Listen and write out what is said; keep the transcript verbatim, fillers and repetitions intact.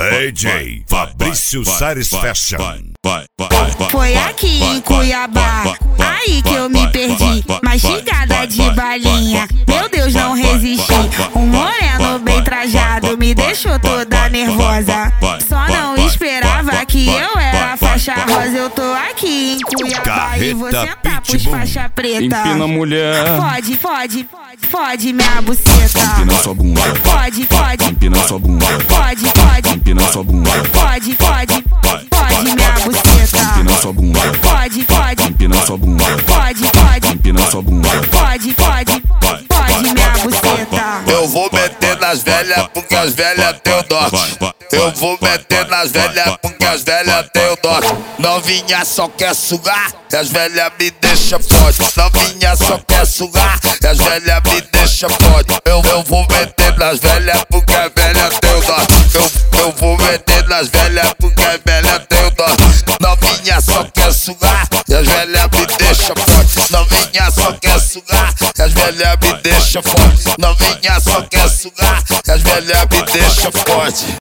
D J Fabrício Sares Fashion. Foi aqui em Cuiabá, aí que eu me perdi. Mastigada de balinha, meu Deus, não resisti. Um moreno bem trajado me deixou toda nervosa. Só não esperava que eu era faixa rosa. Eu tô aqui em Cuiabá e vou sentar pros faixa preta. Empina, mulher. Pode, pode, pode minha buceta. Empina sua bunda. Pode, pode, Empina sua bunda. pode, pode, Empina sua bunda. pode, pode, pode minha buceta. Empina sua bunda. Pode, pode, Empina sua bunda. pode, pode, Empina sua bunda. pode, pode, pode minha buceta. Eu vou meter nas velhas porque as velhas têm o dote. Eu vou meter nas velhas porque as velhas têm o dote. Novinha só quer sugar, e as velhas me deixam forte. Novinha só quer sugar, e as velhas me deixam forte. Eu, eu vou meter nas velhas porque as velhas têm o dote. Eu, eu vou meter nas velhas porque as velhas têm o dote. Novinha só quer sugar, e as velhas me deixam forte. Novinha só quer sugar, e as velhas me deixam forte. Novinha só quer sugar, e as velhas me deixam forte.